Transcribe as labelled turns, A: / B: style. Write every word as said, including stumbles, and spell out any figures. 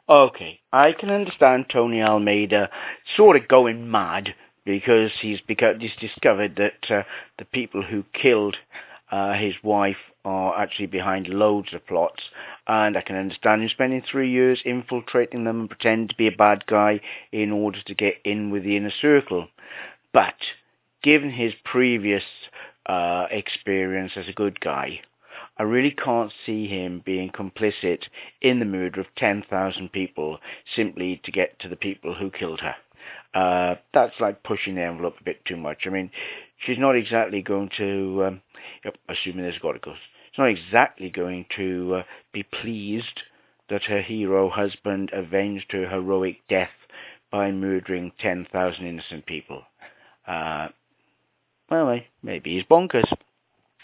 A: Okay, I can understand Tony Almeida sort of going mad because he's beca- he's discovered that uh, the people who killed uh, his wife are actually behind loads of plots, and I can understand him spending three years infiltrating them and pretending to be a bad guy in order to get in with the inner circle. But given his previous uh, experience as a good guy, I really can't see him being complicit in the murder of ten thousand people simply to get to the people who killed her. Uh, that's like pushing the envelope a bit too much. I mean, she's not exactly going to, um, assuming there's got to go, she's not exactly going to uh, be pleased that her hero husband avenged her heroic death by murdering ten thousand innocent people. Uh, well, maybe he's bonkers.